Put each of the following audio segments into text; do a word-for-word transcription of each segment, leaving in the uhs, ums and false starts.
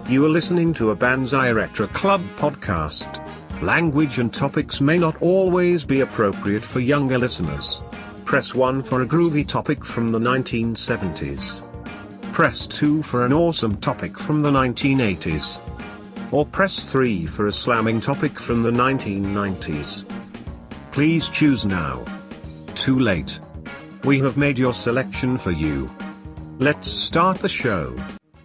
You are listening to a Banzai Retro Club podcast. Language and topics may not always be appropriate for younger listeners. Press one for a groovy topic from the nineteen seventies. Press two for an awesome topic from the nineteen eighties. Or press three for a slamming topic from the nineteen nineties. Please choose now. Too late. We have made your selection for you. Let's start the show.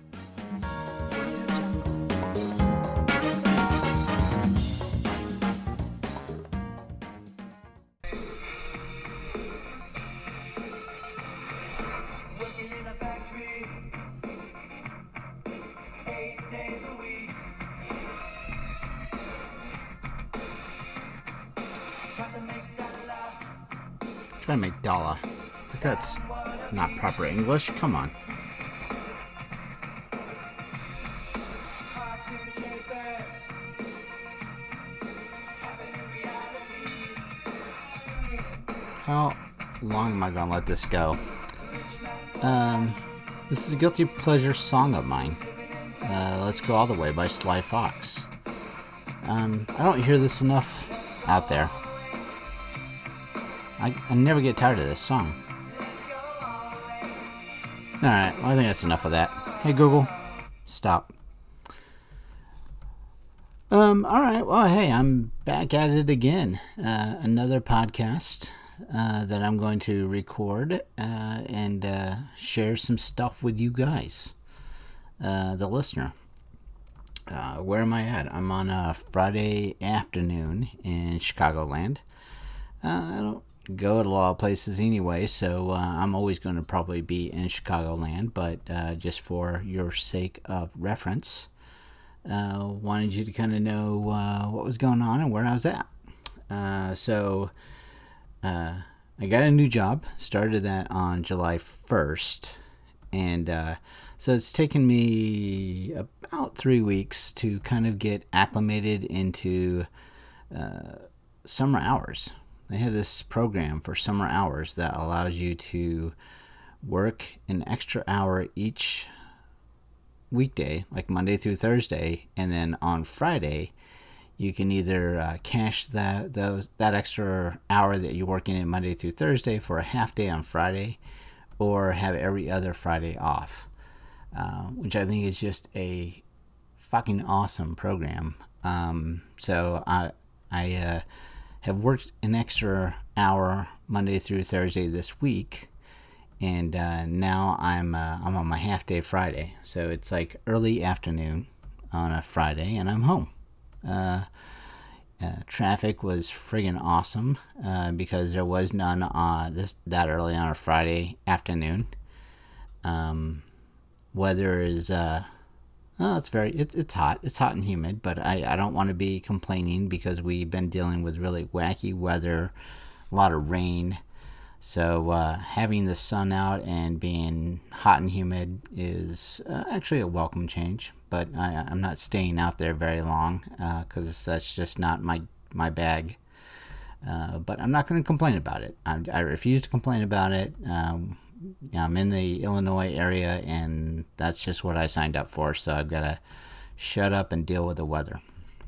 Trying to make dollar, but that's not proper English. Come on. How long am I gonna let this go? Um, this is a guilty pleasure song of mine. Uh, Let's Go All the Way by Sly Fox. Um, I don't hear this enough out there. I, I never get tired of this song. Alright, well, I think that's enough of that. Hey Google, stop. Um, alright, well, hey, I'm back at it again. Uh, another podcast uh, that I'm going to record uh, and uh, share some stuff with you guys, uh, the listener. Uh, where am I at? I'm on a Friday afternoon in Chicagoland. Uh, I don't go to a lot of places anyway, so uh, I'm always going to probably be in Chicagoland, but uh, just for your sake of reference, uh, wanted you to kind of know uh, what was going on and where I was at. Uh, so uh, I got a new job, started that on July first, and uh, so it's taken me about three weeks to kind of get acclimated into uh, summer hours. They have this program for summer hours that allows you to work an extra hour each weekday, like Monday through Thursday, and then on Friday, you can either uh, cash that those that extra hour that you're working in Monday through Thursday for a half day on Friday, or have every other Friday off, uh, which I think is just a fucking awesome program. Um, so I I. Uh, have worked an extra hour Monday through Thursday this week, and uh, now I'm uh, I'm on my half day Friday, so it's like early afternoon on a Friday, and I'm home. Uh, uh, traffic was friggin' awesome uh, because there was none uh, this that early on a Friday afternoon. Um, weather is uh, Oh, it's very, it's it's hot. It's hot and humid, but I, I don't want to be complaining because we've been dealing with really wacky weather, a lot of rain. So uh, having the sun out and being hot and humid is uh, actually a welcome change, but I, I'm not staying out there very long because uh, that's just not my, my bag. Uh, but I'm not going to complain about it. I, I refuse to complain about it. Um, I'm in the Illinois area, and that's just what I signed up for, so I've got to shut up and deal with the weather.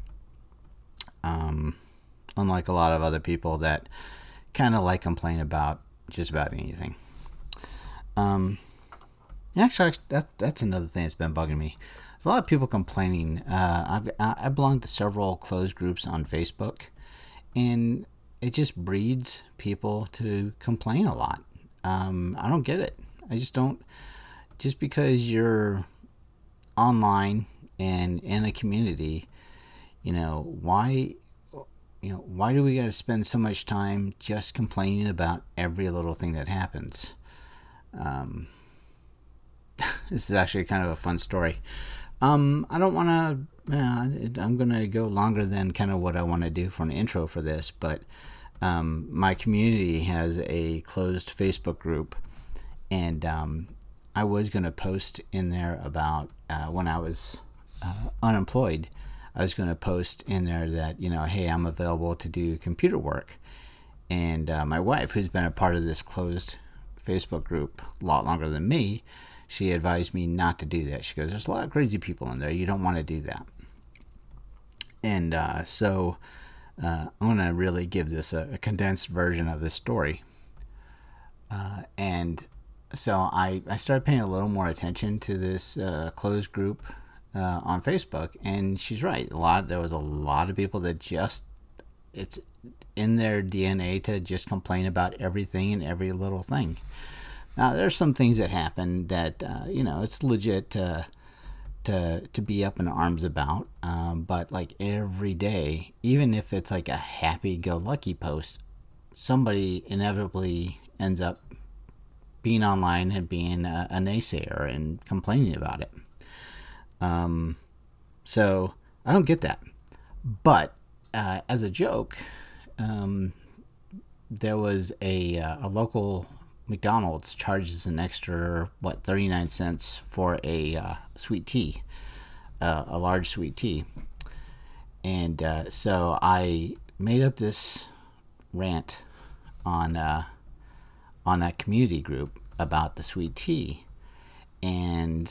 Um, unlike a lot of other people that kind of like complain about just about anything. Um, actually, that that's another thing that's been bugging me. There's a lot of people complaining. Uh, I've, I belong to several closed groups on Facebook, and it just breeds people to complain a lot. Um, I don't get it. I just don't. Just because you're online and in a community, you know, why, you know, why do we got to spend so much time just complaining about every little thing that happens? Um, this is actually kind of a fun story. Um, I don't want to. Uh, I'm gonna go longer than kind of what I want to do for an intro for this, but. Um, my community has a closed Facebook group, and um, I was going to post in there about uh, when I was uh, unemployed. I was going to post in there that, you know, hey, I'm available to do computer work. And uh, my wife, who's been a part of this closed Facebook group a lot longer than me, she advised me not to do that. She goes, there's a lot of crazy people in there. You don't want to do that. And uh, so uh, I'm going to really give this a, a condensed version of this story. Uh, and so I, I started paying a little more attention to this uh, closed group uh, on Facebook. And she's right. A lot. There was a lot of people that just, it's in their D N A to just complain about everything and every little thing. Now, there's some things that happen that, uh, you know, it's legit to, to, to be up in arms about. Um, but, like, every day, even if it's like a happy-go-lucky post, somebody inevitably ends up being online and being a, a naysayer and complaining about it. Um, so, I don't get that. But, uh, as a joke, um, there was a, uh, a local McDonald's charges an extra, what, thirty-nine cents for a uh, sweet tea, uh, a large sweet tea. And uh, so I made up this rant on uh, on that community group about the sweet tea. And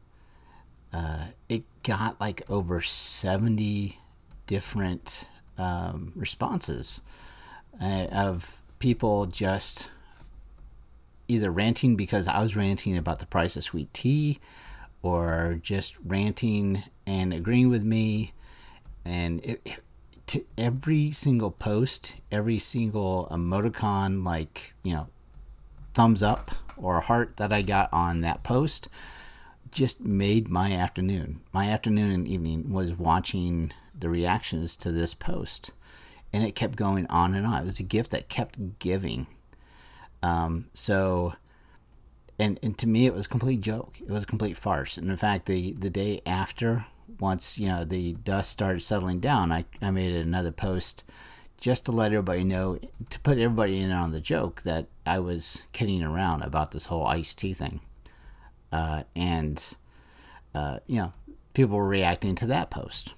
uh, it got like over seventy different um, responses uh, of people just either ranting because I was ranting about the price of sweet tea, or just ranting and agreeing with me. And it, it, to every single post, every single emoticon, like, you know, thumbs up or heart that I got on that post just made my afternoon. My afternoon and evening was watching the reactions to this post. And it kept going on and on. It was a gift that kept giving. Um, so, and, and to me, it was a complete joke. It was a complete farce. And in fact, the, the day after, once, you know, the dust started settling down, I, I made another post just to let everybody know, to put everybody in on the joke that I was kidding around about this whole iced tea thing. Uh, and, uh, you know, people were reacting to that post.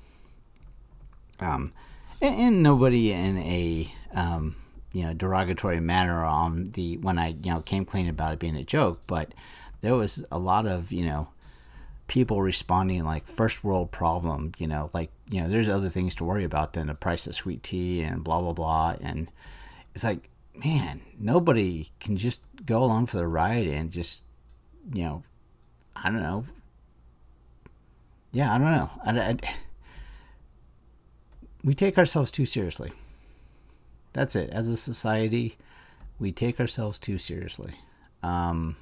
Um, and, and nobody in a, um, you know, derogatory manner on the, when I, you know, came clean about it being a joke, but there was a lot of, you know, people responding like first world problem, you know, like, you know, there's other things to worry about than the price of sweet tea and blah, blah, blah. And it's like, man, nobody can just go along for the ride and just, you know, I don't know. Yeah, I don't know. I, I, we take ourselves too seriously. That's it. As a society, we take ourselves too seriously. Um,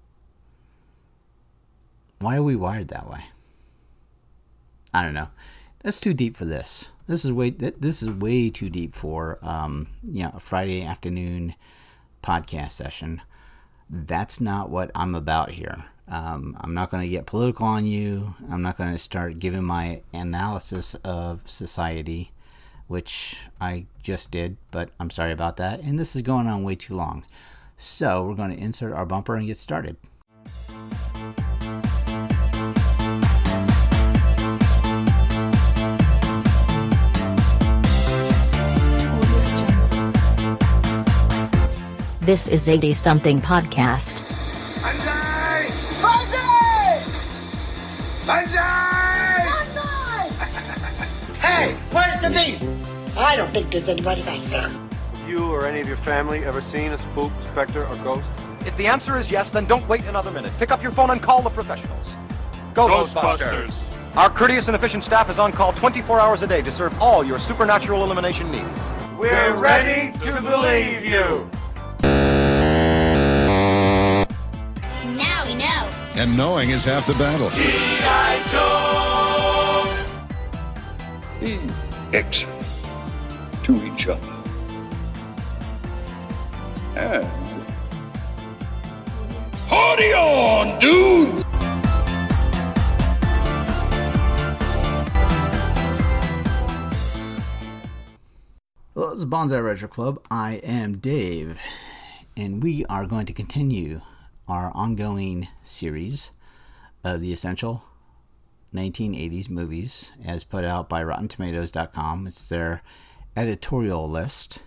why are we wired that way? I don't know. That's too deep for this. This is way. This is way too deep for um, you know, a Friday afternoon podcast session. That's not what I'm about here. Um, I'm not going to get political on you. I'm not going to start giving my analysis of society, which I just did, but I'm sorry about that. And this is going on way too long. So we're going to insert our bumper and get started. This is eighty something podcast. Banzai! Banzai! Banzai! Hey, where's the meat? I don't think there's anybody back there. You or any of your family ever seen a spook, specter, or ghost? If the answer is yes, then don't wait another minute. Pick up your phone and call the professionals. Go Ghostbusters! Our courteous and efficient staff is on call twenty-four hours a day to serve all your supernatural elimination needs. We're ready to believe you! Now we know. And knowing is half the battle. G I. Joe! Be excellent to each other. And party on, dudes! Hello, this is Bonsai Retro Club. I am Dave, and we are going to continue our ongoing series of the essential nineteen eighties movies as put out by Rotten Tomatoes dot com. It's their editorial list.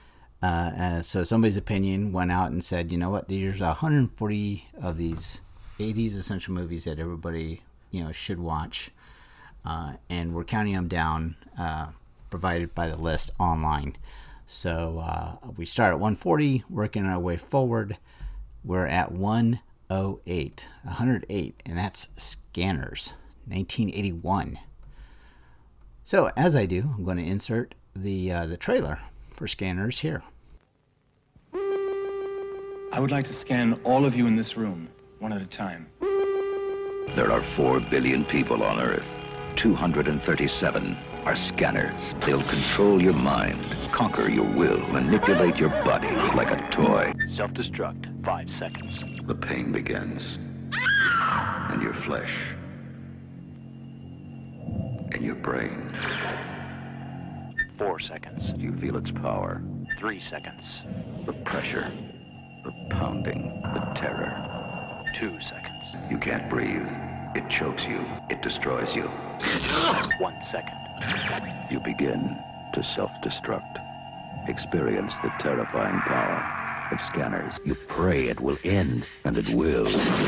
Uh, uh, so somebody's opinion went out and said, you know what, there's one hundred forty of these eighties essential movies that everybody, you know, should watch. Uh, and we're counting them down, uh, provided by the list online. So uh, we start at one forty, working our way forward. We're at one oh eight, one hundred eight, and that's Scanners, nineteen eighty-one. So as I do, I'm going to insert the uh, the trailer for Scanners here. I would like to scan all of you in this room, one at a time. There are four billion people on Earth. two hundred thirty-seven are scanners. They'll control your mind, conquer your will, manipulate your body like a toy. Self-destruct, five seconds. The pain begins. In your flesh. In your brain. Four seconds. You feel its power. Three seconds. The pressure. The pounding. The terror. Two seconds. You can't breathe. It chokes you. It destroys you. One second. You begin to self-destruct. Experience the terrifying power of scanners. You pray it will end, and it will.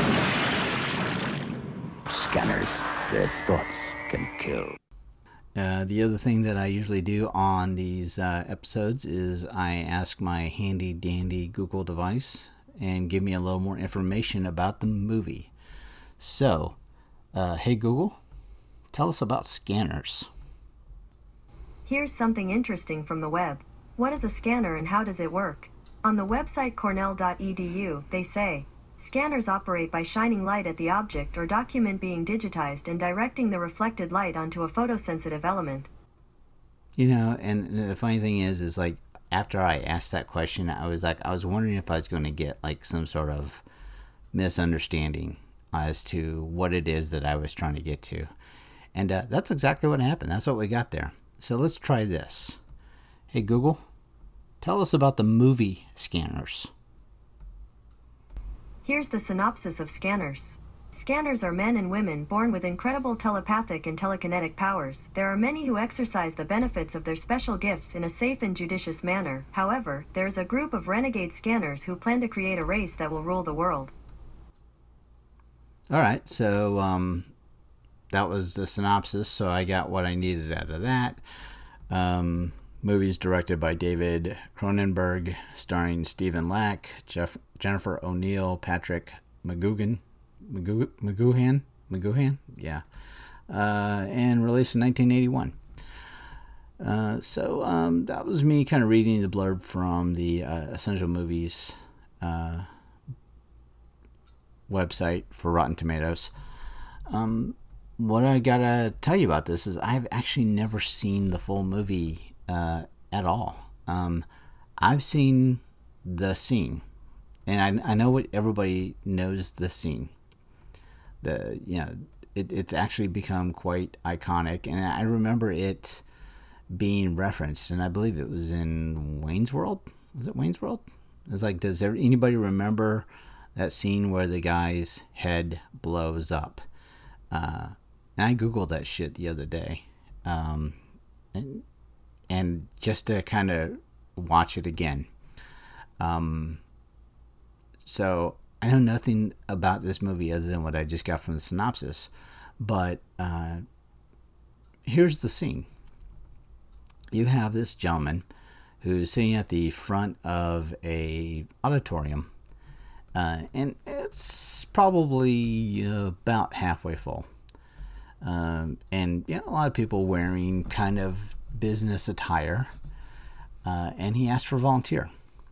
Scanners, their thoughts can kill. Uh, the other thing that I usually do on these uh, episodes is I ask my handy dandy Google device and give me a little more information about the movie. So, uh, hey Google, tell us about Scanners. Here's something interesting from the web. What is a scanner and how does it work? On the website cornell dot e d u, they say, scanners operate by shining light at the object or document being digitized and directing the reflected light onto a photosensitive element. You know, and the funny thing is, is like, after I asked that question, I was like, I was wondering if I was going to get like some sort of misunderstanding as to what it is that I was trying to get to. And uh, that's exactly what happened. That's what we got there. So let's try this. Hey Google, tell us about the movie Scanners. Here's the synopsis of Scanners. Scanners are men and women born with incredible telepathic and telekinetic powers. There are many who exercise the benefits of their special gifts in a safe and judicious manner. However, there is a group of renegade scanners who plan to create a race that will rule the world. All right, so um, that was the synopsis, so I got what I needed out of that. Um, movies directed by David Cronenberg, starring Stephen Lack, Jeff, Jennifer O'Neill, Patrick McGoohan, McGoo, McGoohan, McGoohan, yeah, uh, and released in nineteen eighty-one. Uh, so um, that was me kind of reading the blurb from the uh, Essential Movies uh, website for Rotten Tomatoes. Um, what I gotta tell you about this is I've actually never seen the full movie uh, at all. Um, I've seen the scene, and I, I know what everybody knows the scene. The you know it, it's actually become quite iconic, and I remember it being referenced, and I believe it was in Wayne's World. Was it Wayne's World? It's like, does there, anybody remember that scene where the guy's head blows up? Uh, and I googled that shit the other day, um, and, and just to kind of watch it again. Um, so I know nothing about this movie other than what I just got from the synopsis, but uh, here's the scene. You have this gentleman who's sitting at the front of a auditorium, uh, and it's probably about halfway full. Um, and you know, a lot of people wearing kind of business attire, uh, and he asked for a volunteer.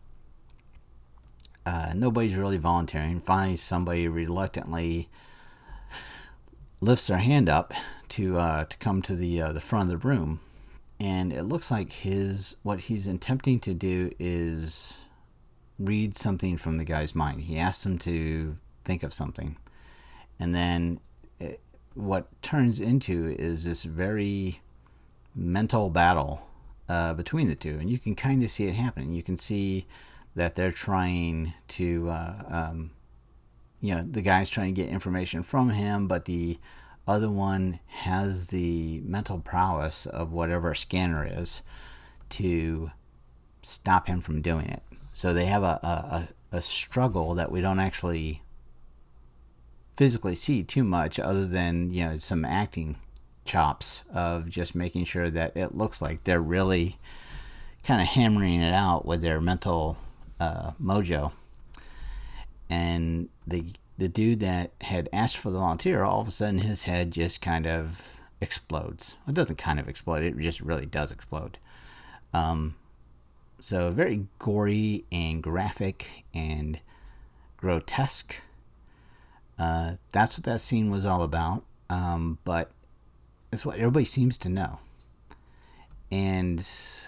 Uh, nobody's really volunteering. Finally, somebody reluctantly lifts their hand up to uh, to come to the uh, the front of the room, and it looks like his what he's attempting to do is read something from the guy's mind. He asks him to think of something, and then it, what turns into is this very mental battle uh, between the two, and you can kind of see it happening. You can see that they're trying to, uh, um, you know, the guy's trying to get information from him, but the other one has the mental prowess of whatever a scanner is to stop him from doing it. So they have a, a, a struggle that we don't actually physically see too much other than, you know, some acting chops of just making sure that it looks like they're really kind of hammering it out with their mental uh, mojo. And the the dude that had asked for the volunteer, all of a sudden his head just kind of explodes. It doesn't kind of explode, it just really does explode. Um, so very gory and graphic and grotesque. Uh, that's what that scene was all about. Um, but it's what everybody seems to know. And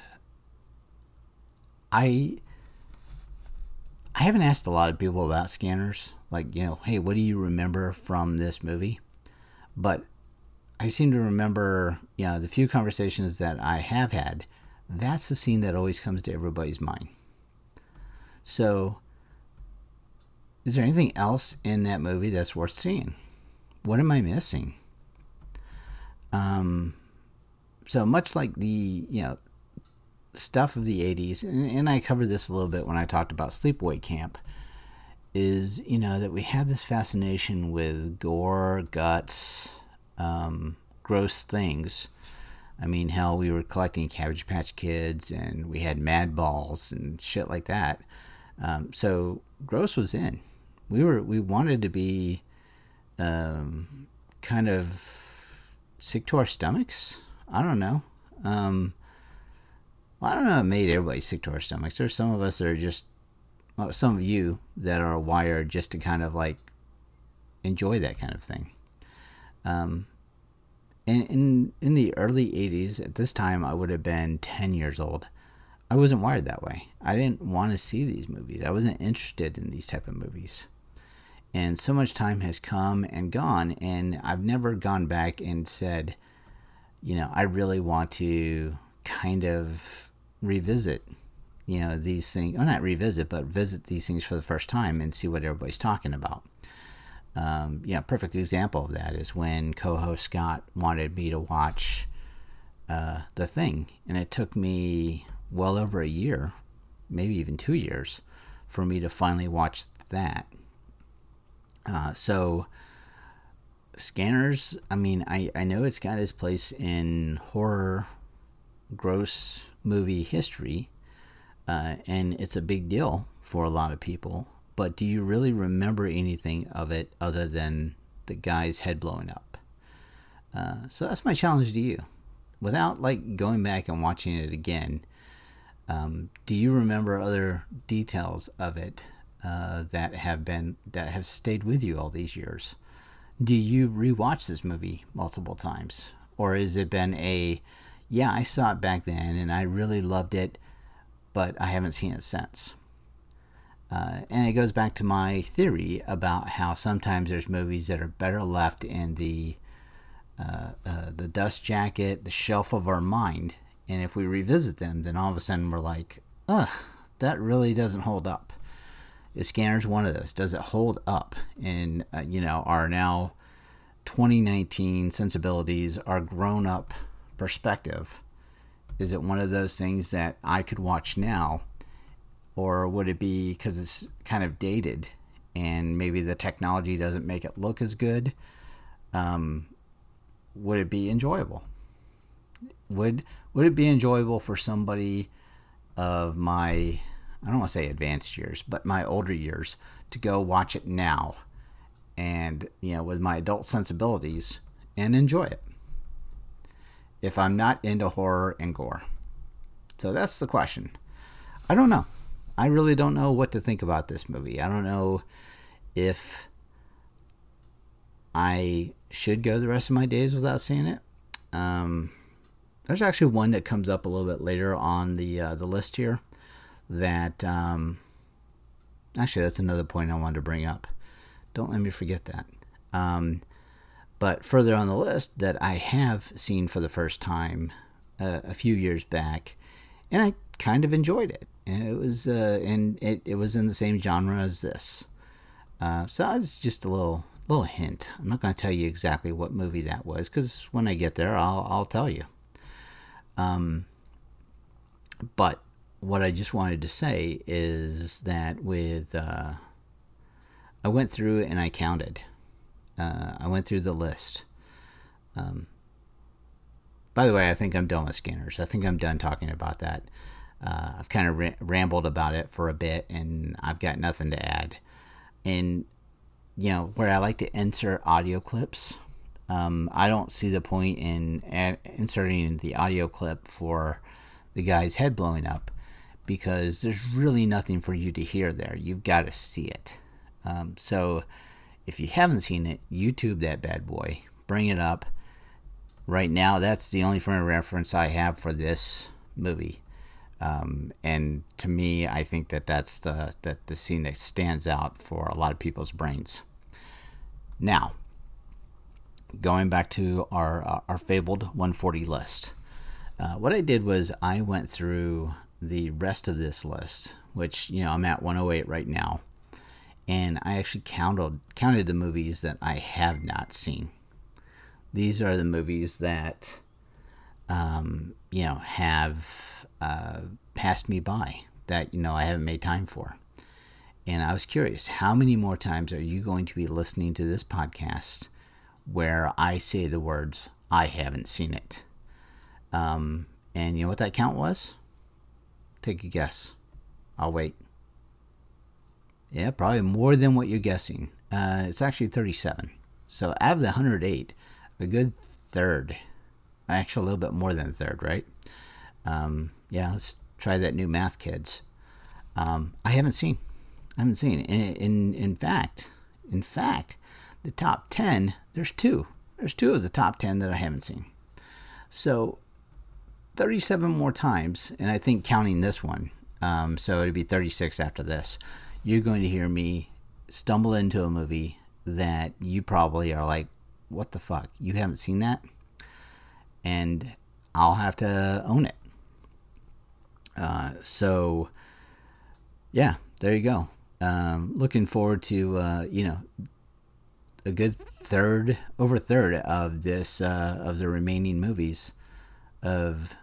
I I haven't asked a lot of people about Scanners. Like, you know, hey, what do you remember from this movie? But I seem to remember, you know, the few conversations that I have had, that's the scene that always comes to everybody's mind. So, is there anything else in that movie that's worth seeing? What am I missing? Um, so much like the, you know, stuff of the eighties, and, and I covered this a little bit when I talked about Sleepaway Camp, is, you know, that we had this fascination with gore, guts, um, gross things. I mean, hell, we were collecting Cabbage Patch Kids, and we had Mad Balls and shit like that. Um, so gross was in. We were we wanted to be um, kind of sick to our stomachs. I don't know. Um, well, I don't know. It made everybody sick to our stomachs. There's some of us that are just, well, some of you that are wired just to kind of like enjoy that kind of thing. Um, and in in the early eighties, at this time, I would have been ten years old. I wasn't wired that way. I didn't want to see these movies. I wasn't interested in these type of movies. And so much time has come and gone, and I've never gone back and said, you know, I really want to kind of revisit, you know, these things. Well, not revisit, but visit these things for the first time and see what everybody's talking about. Um, yeah, a perfect example of that is when co-host Scott wanted me to watch uh, The Thing, and it took me well over a year, maybe even two years, for me to finally watch that. Uh, so, Scanners, I mean, I, I know it's got its place in horror, gross movie history, uh, and it's a big deal for a lot of people, but do you really remember anything of it other than the guy's head blowing up? Uh, so that's my challenge to you. Without, like, going back and watching it again, Um, do you remember other details of it uh, that have been that have stayed with you all these years? Do you rewatch this movie multiple times, or has it been a, yeah, I saw it back then and I really loved it, but I haven't seen it since? Uh, and it goes back to my theory about how sometimes there's movies that are better left in the uh, uh, the dust jacket, the shelf of our mind. And if we revisit them, then all of a sudden we're like, ugh, that really doesn't hold up. Is Scanners one of those? Does it hold up in, uh, you know, our now twenty nineteen sensibilities, our grown-up perspective? Is it one of those things that I could watch now? Or would it be because it's kind of dated and maybe the technology doesn't make it look as good? Um, would it be enjoyable? Would would it be enjoyable for somebody of my, I don't want to say advanced years, but my older years, to go watch it now and, you know, with my adult sensibilities and enjoy it if I'm not into horror and gore? So that's the question. I don't know. I really don't know what to think about this movie. I don't know if I should go the rest of my days without seeing it. Um... There's actually one that comes up a little bit later on the uh, the list here that, um, actually, that's another point I wanted to bring up. Don't let me forget that. Um, but further on the list that I have seen for the first time uh, a few years back, and I kind of enjoyed it. And it was uh, and it, it was in the same genre as this. Uh, so it's just a little little hint. I'm not going to tell you exactly what movie that was, because when I get there, I'll I'll tell you. Um, but what I just wanted to say is that with, uh, I went through and I counted uh, I went through the list. Um, by the way, I think I'm done with scanners. I think I'm done talking about that. Uh, I've kind of ra- rambled about it for a bit, and I've got nothing to add. And, you know, where I like to insert audio clips, um, I don't see the point in ad- inserting the audio clip for the guy's head blowing up, because there's really nothing for you to hear there. You've got to see it. Um, so if you haven't seen it, YouTube that bad boy. Bring it up. Right now, that's the only frame of reference I have for this movie. Um, and to me, I think that that's the, the, the scene that stands out for a lot of people's brains. Now, going back to our, uh, our fabled one forty list. Uh, what I did was I went through the rest of this list, which, you know, I'm at one oh eight right now. And I actually counted, counted the movies that I have not seen. These are the movies that, um, you know, have uh, passed me by, that, you know, I haven't made time for. And I was curious, how many more times are you going to be listening to this podcast where I say the words, I haven't seen it? Um, and you know what that count was? Take a guess. I'll wait. Yeah, probably more than what you're guessing. Uh, it's actually thirty-seven. So out of the one hundred eight, a good third, actually a little bit more than a third, right? Um, yeah, let's try that new math, kids. Um, I haven't seen. I haven't seen. In, in in fact, in fact, the top ten, there's two. There's two of the top ten that I haven't seen. So thirty-seven more times, and I think counting this one, um, so it'd be thirty-six after this, you're going to hear me stumble into a movie that you probably are like, what the fuck? You haven't seen that? And I'll have to own it. Uh, so, yeah, there you go. Um, looking forward to, uh, you know, a good third, over a third of this, uh, of the remaining movies, of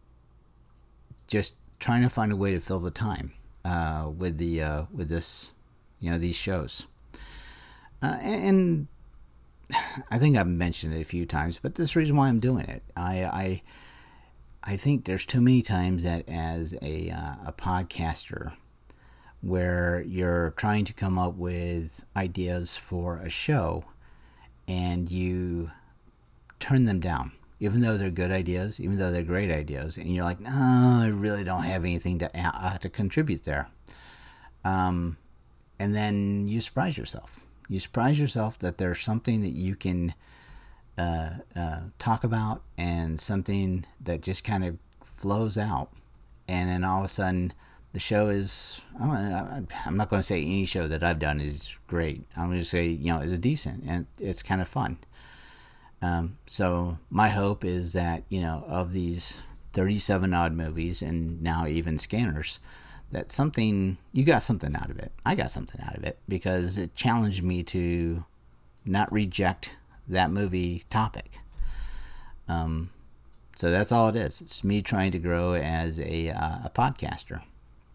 just trying to find a way to fill the time uh, with the uh, with this, you know, these shows. Uh, and I think I've mentioned it a few times, but this is the reason why I'm doing it. I I, I think there's too many times that as a uh, a podcaster, where you're trying to come up with ideas for a show, and you turn them down, even though they're good ideas, even though they're great ideas, and you're like, no, I really don't have anything to uh, to contribute there. Um, and then you surprise yourself. You surprise yourself that there's something that you can uh, uh, talk about, and something that just kind of flows out, and then all of a sudden the show is, I'm not going to say any show that I've done is great. I'm going to say, you know, is decent, and it's kind of fun. Um, so my hope is that, you know, of these thirty-seven odd movies, and now even Scanners, that something, you got something out of it. I got something out of it, because it challenged me to not reject that movie topic. Um, so that's all it is. It's me trying to grow as a, uh, a podcaster.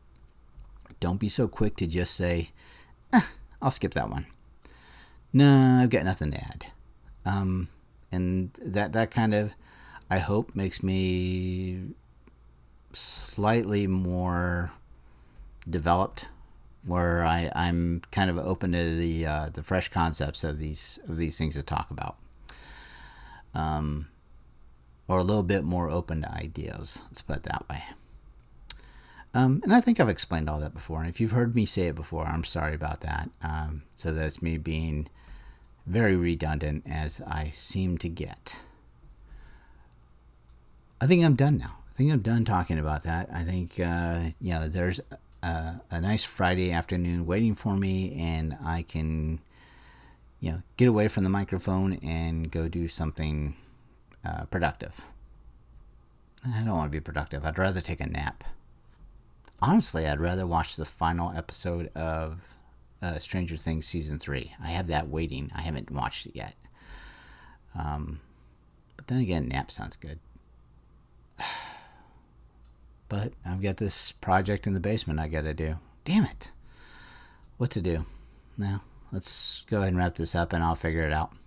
Don't be so quick to just say, eh, I'll skip that one. No, I've got nothing to add. Um, and that, that kind of, I hope, makes me slightly more developed, where I, I'm kind of open to the uh, the fresh concepts of these of these things to talk about. Um, or a little bit more open to ideas. Let's put it that way. Um, and I think I've explained all that before. And if you've heard me say it before, I'm sorry about that. Um, so that's me being very redundant, as I seem to get. I think I'm done now. I think I'm done talking about that. I think, uh, you know, there's a, a nice Friday afternoon waiting for me, and I can, you know, get away from the microphone and go do something uh, productive. I don't want to be productive. I'd rather take a nap. Honestly, I'd rather watch the final episode of uh, Stranger Things Season three. I have that waiting. I haven't watched it yet. Um, but then again, nap sounds good. But I've got this project in the basement I got to do. Damn it. What to do? No, let's go ahead and wrap this up, and I'll figure it out.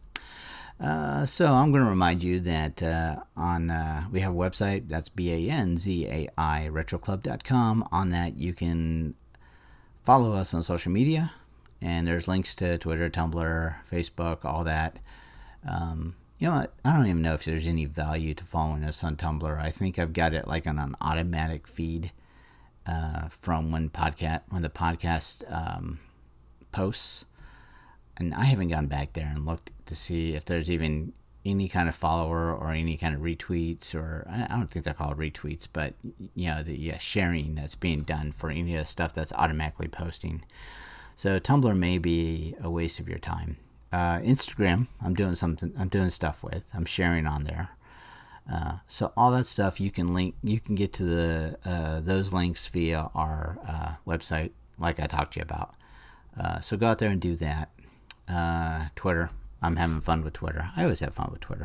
Uh, so I'm going to remind you that uh, on uh, we have a website, that's B A N Z A I retro club dot com. On that, you can follow us on social media, and there's links to Twitter, Tumblr, Facebook, all that. Um, you know what? I don't even know if there's any value to following us on Tumblr. I think I've got it like on an automatic feed uh, from when podcast when the podcast um, posts. And I haven't gone back there and looked to see if there's even any kind of follower or any kind of retweets, or I don't think they're called retweets, but you know, the yeah, sharing that's being done for any of the stuff that's automatically posting. So Tumblr may be a waste of your time. Uh, Instagram, I'm doing something. I'm doing stuff with. I'm sharing on there. Uh, so all that stuff you can link. You can get to the uh, those links via our uh, website, like I talked to you about. Uh, so go out there and do that. Uh, Twitter. I'm having fun with Twitter. I always have fun with Twitter.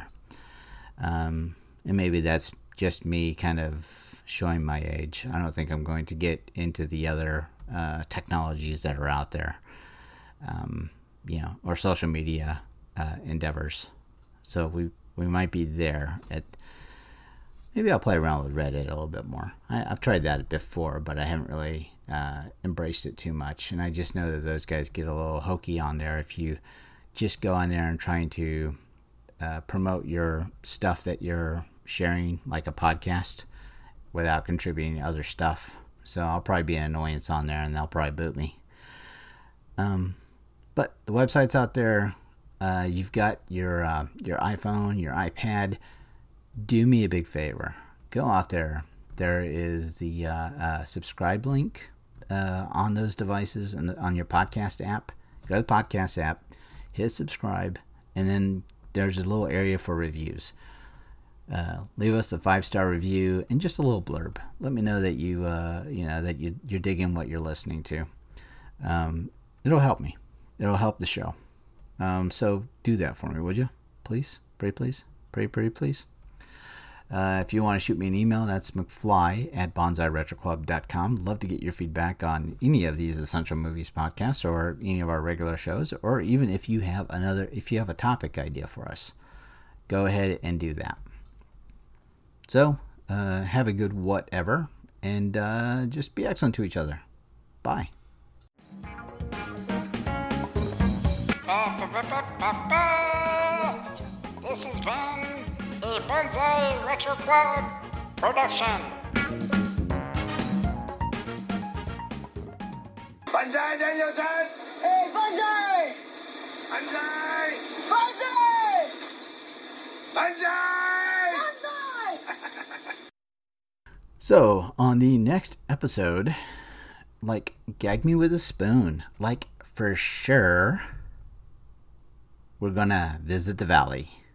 Um, and maybe that's just me kind of showing my age. I don't think I'm going to get into the other uh, technologies that are out there, um, you know, or social media uh, endeavors. So we we might be there. At maybe I'll play around with Reddit a little bit more. I, I've tried that before, but I haven't really uh, embraced it too much. And I just know that those guys get a little hokey on there if you just go on there and trying to uh, promote your stuff that you're sharing, like a podcast, without contributing other stuff. So I'll probably be an annoyance on there, and they'll probably boot me. Um, but the website's out there. Uh, you've got your uh, your iPhone, your iPad. Do me a big favor. Go out there. There is the uh, uh, subscribe link uh, on those devices and on your podcast app. Go to the podcast app, hit subscribe, and then there's a little area for reviews. Uh, leave us a five-star review and just a little blurb. Let me know that you uh, you know that you you're digging what you're listening to. Um, it'll help me. It'll help the show. Um, so do that for me, would you? Please, pray, please, pray, pray, please. Uh, if you want to shoot me an email, that's mcfly at bonsai retro club dot com. Love to get your feedback on any of these Essential Movies podcasts or any of our regular shows, or even if you have another, if you have a topic idea for us, go ahead and do that. So, uh, have a good whatever, and uh, just be excellent to each other. Bye. This has been a Bonsai Retro Club production. Bonsai Danielson! Hey, Bonsai! Bonsai! Bonsai! Bonsai! Bonsai! So, on the next episode, like, gag me with a spoon. Like, for sure, we're gonna visit the valley.